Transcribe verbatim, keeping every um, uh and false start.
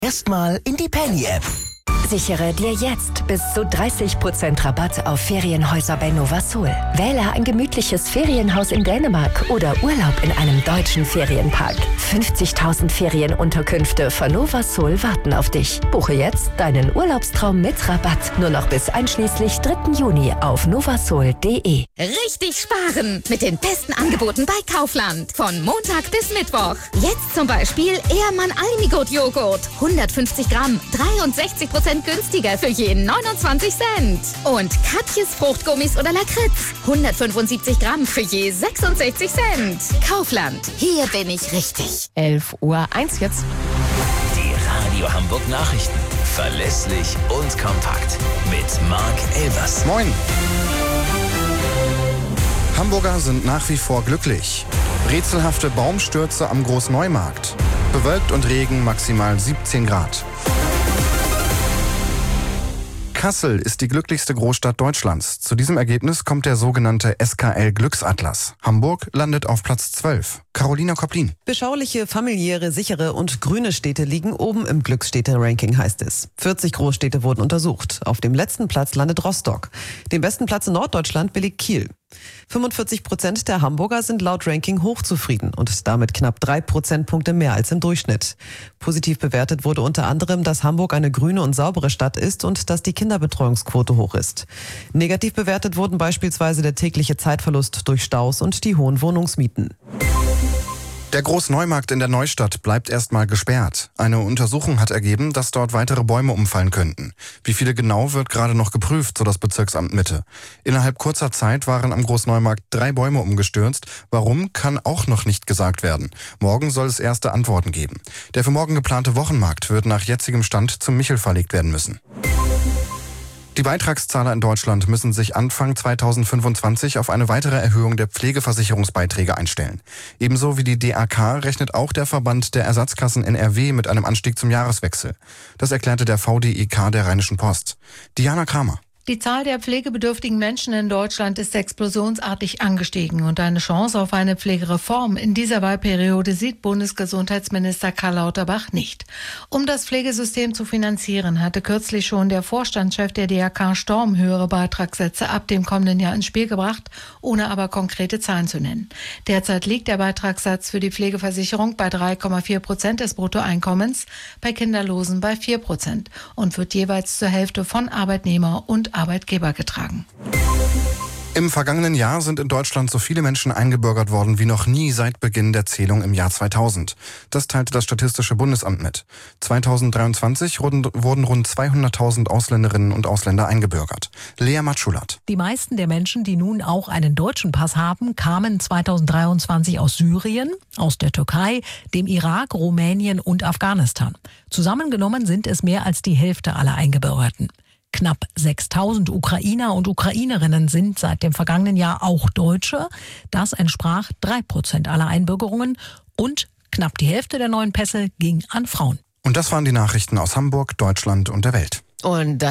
Erstmal in die Penny-App. Sichere dir jetzt bis zu dreißig Prozent Rabatt auf Ferienhäuser bei Novasol. Wähle ein gemütliches Ferienhaus in Dänemark oder Urlaub in einem deutschen Ferienpark. fünfzigtausend Ferienunterkünfte von Novasol warten auf dich. Buche jetzt deinen Urlaubstraum mit Rabatt. Nur noch bis einschließlich dritten Juni auf novasol punkt de. Richtig sparen mit den besten Angeboten bei Kaufland. Von Montag bis Mittwoch. Jetzt zum Beispiel Ehrmann Almigut Joghurt. hundertfünfzig Gramm, dreiundsechzig Prozent günstiger für jeden neunundzwanzig Cent. Und Katjes Fruchtgummis oder Lakritz. hundertfünfundsiebzig Gramm für je sechsundsechzig Cent. Kaufland. Hier bin ich richtig. elf Uhr eins jetzt. Die Radio Hamburg Nachrichten. Verlässlich und kompakt. Mit Marc Elvers. Moin. Hamburger sind nach wie vor glücklich. Rätselhafte Baumstürze am Großneumarkt. Bewölkt und Regen, maximal siebzehn Grad. Kassel ist die glücklichste Großstadt Deutschlands. Zu diesem Ergebnis kommt der sogenannte S K L-Glücksatlas. Hamburg landet auf Platz zwölf. Carolina Kopplin. Beschauliche, familiäre, sichere und grüne Städte liegen oben im Glücksstädte-Ranking, heißt es. vierzig Großstädte wurden untersucht. Auf dem letzten Platz landet Rostock. Den besten Platz in Norddeutschland belegt Kiel. fünfundvierzig Prozent der Hamburger sind laut Ranking hochzufrieden und damit knapp drei Prozentpunkte mehr als im Durchschnitt. Positiv bewertet wurde unter anderem, dass Hamburg eine grüne und saubere Stadt ist und dass die Kinderbetreuungsquote hoch ist. Negativ bewertet wurden beispielsweise der tägliche Zeitverlust durch Staus und die hohen Wohnungsmieten. Der Großneumarkt in der Neustadt bleibt erstmal gesperrt. Eine Untersuchung hat ergeben, dass dort weitere Bäume umfallen könnten. Wie viele genau, wird gerade noch geprüft, so das Bezirksamt Mitte. Innerhalb kurzer Zeit waren am Großneumarkt drei Bäume umgestürzt. Warum, kann auch noch nicht gesagt werden. Morgen soll es erste Antworten geben. Der für morgen geplante Wochenmarkt wird nach jetzigem Stand zum Michel verlegt werden müssen. Die Beitragszahler in Deutschland müssen sich Anfang zweitausendfünfundzwanzig auf eine weitere Erhöhung der Pflegeversicherungsbeiträge einstellen. Ebenso wie die D A K rechnet auch der Verband der Ersatzkassen N R W mit einem Anstieg zum Jahreswechsel. Das erklärte der V D I K der Rheinischen Post. Diana Kramer. Die Zahl der pflegebedürftigen Menschen in Deutschland ist explosionsartig angestiegen und eine Chance auf eine Pflegereform in dieser Wahlperiode sieht Bundesgesundheitsminister Karl Lauterbach nicht. Um das Pflegesystem zu finanzieren, hatte kürzlich schon der Vorstandschef der D A K Storm höhere Beitragssätze ab dem kommenden Jahr ins Spiel gebracht, ohne aber konkrete Zahlen zu nennen. Derzeit liegt der Beitragssatz für die Pflegeversicherung bei drei Komma vier Prozent des Bruttoeinkommens, bei Kinderlosen bei vier Prozent und wird jeweils zur Hälfte von Arbeitnehmer und Arbeitgeber getragen. Im vergangenen Jahr sind in Deutschland so viele Menschen eingebürgert worden wie noch nie seit Beginn der Zählung im Jahr zweitausend. Das teilte das Statistische Bundesamt mit. zweitausenddreiundzwanzig wurden, wurden rund zweihunderttausend Ausländerinnen und Ausländer eingebürgert. Lea Matschulat. Die meisten der Menschen, die nun auch einen deutschen Pass haben, kamen zweitausenddreiundzwanzig aus Syrien, aus der Türkei, dem Irak, Rumänien und Afghanistan. Zusammengenommen sind es mehr als die Hälfte aller Eingebürgerten. Knapp sechstausend Ukrainer und Ukrainerinnen sind seit dem vergangenen Jahr auch Deutsche. Das entsprach drei Prozent aller Einbürgerungen und knapp die Hälfte der neuen Pässe ging an Frauen. Und das waren die Nachrichten aus Hamburg, Deutschland und der Welt. Und das